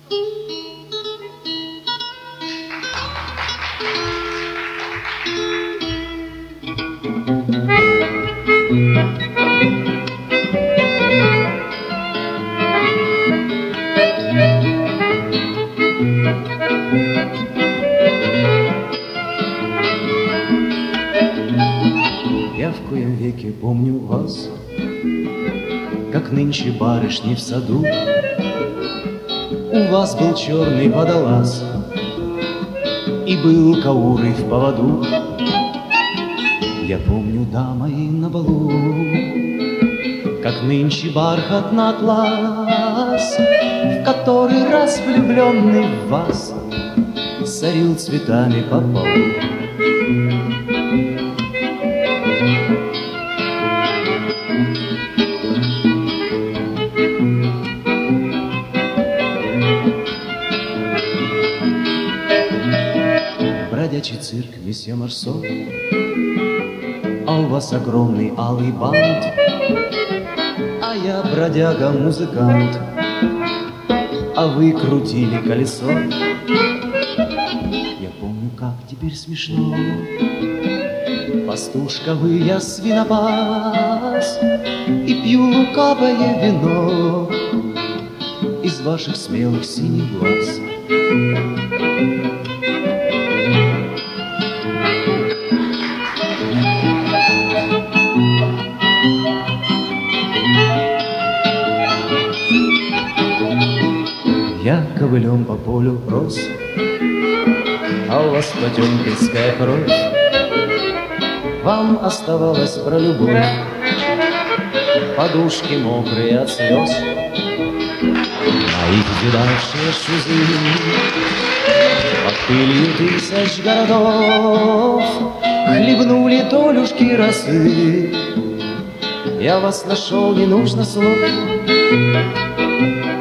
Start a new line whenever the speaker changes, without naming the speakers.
Я в коем веке помню вас, как нынче барышни в саду. У вас был черный водолаз, и был кауры в поводу. Я помню, дамы на балу, как нынче бархатный атлас, в который раз влюбленный в вас сорил цветами по полу. Бродячий цирк, месье Марсо, а у вас огромный алый бант, а я бродяга-музыкант, а вы крутили колесо. Я помню, как теперь смешно, пастушка вы, я свинопас, и пью лукавое вино из ваших смелых синих глаз. Я ковылем по полю рос, а у вас потемкинская кровь. Вам оставалось про любовь, подушки мокрые от слез. Мои видавшие шузы под пылью тысяч городов хлебнули долюшки росы. Я вас нашел, не нужно слов.